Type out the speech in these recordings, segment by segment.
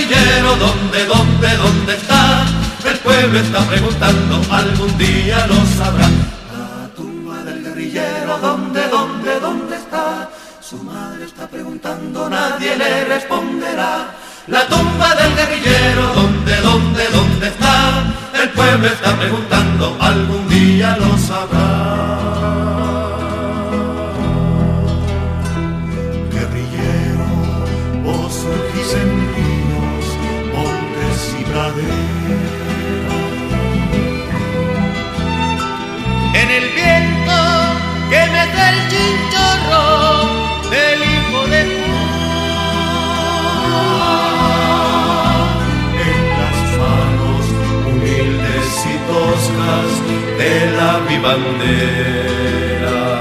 guerrillero, ¿dónde está? El pueblo está preguntando, algún día lo sabrá. La tumba del guerrillero, ¿dónde está? Su madre está preguntando, nadie le responderá. La tumba del guerrillero, ¿dónde está? El pueblo está preguntando, algún día lo sabrá. Guerrillero, vos surgís en ríos, montes y praderas. En el viento que mete el chinchorro del hijo de Juan. En las manos humildes y toscas de la vivandera.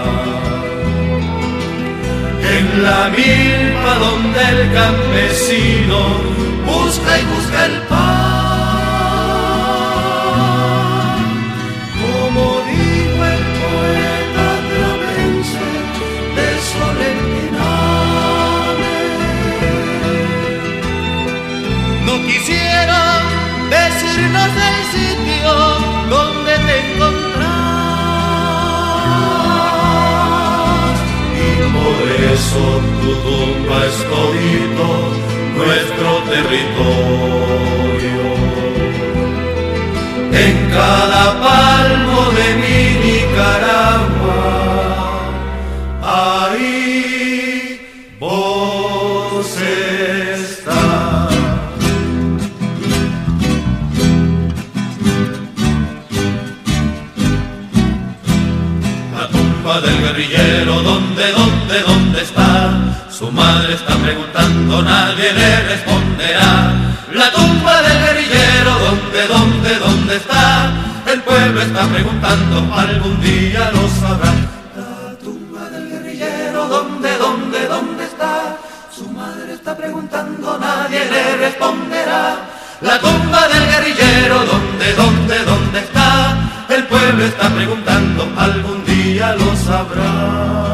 En la milpa donde el campesino busca y busca el pan. Como dijo el poeta travense de Solentiname. No quisieron decirnos el sitio donde te encontrás. Y por eso tu tumba es todito nuestro territorio. En cada palmo de mi Nicaragua, ahí vos estás. La tumba del guerrillero, ¿dónde está? Su madre está preguntando, nadie le responderá. La tumba del guerrillero, ¿dónde está? El pueblo está preguntando, algún día lo sabrá. La tumba del guerrillero, ¿dónde está? Su madre está preguntando, nadie le responderá. La tumba del guerrillero, ¿dónde está? El pueblo está preguntando, algún día lo sabrá.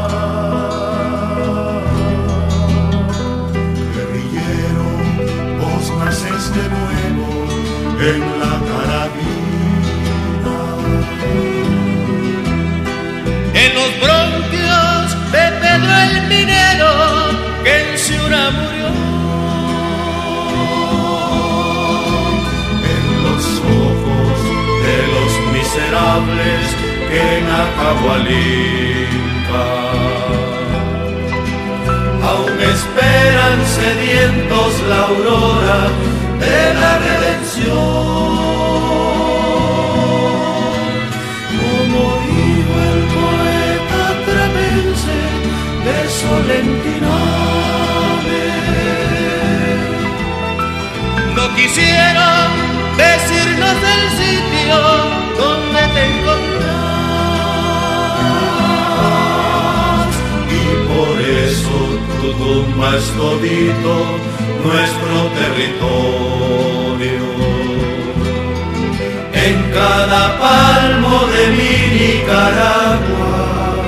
Guerrillero, vos nacés de nuevo en la carabina. En los bronquios de Pedro el minero que en Ciuna murió. En los ojos de los miserables que en Acahualinca aún esperan sedientos la aurora de la redención. Como dijo el poeta travense de Solentiname. No quisieron decirnos el sitio donde te encontrás. Y por eso tu tumba es todito nuestro territorio. En cada palmo de mi Nicaragua,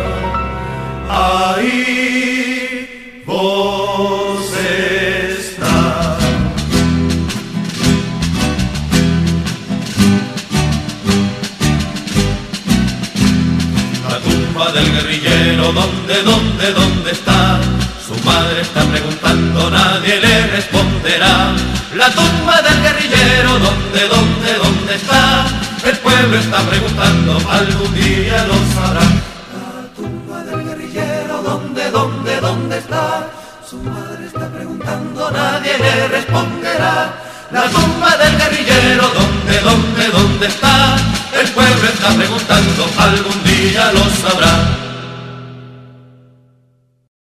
ahí vos estás. La tumba del guerrillero, ¿dónde está? Su madre está preguntando, nadie le responderá. La tumba del guerrillero, ¿dónde está? El pueblo está preguntando, algún día lo sabrá. La tumba del guerrillero, ¿dónde está? Su madre está preguntando, nadie le responderá. La tumba del guerrillero, ¿dónde está? El pueblo está preguntando, algún día lo sabrá.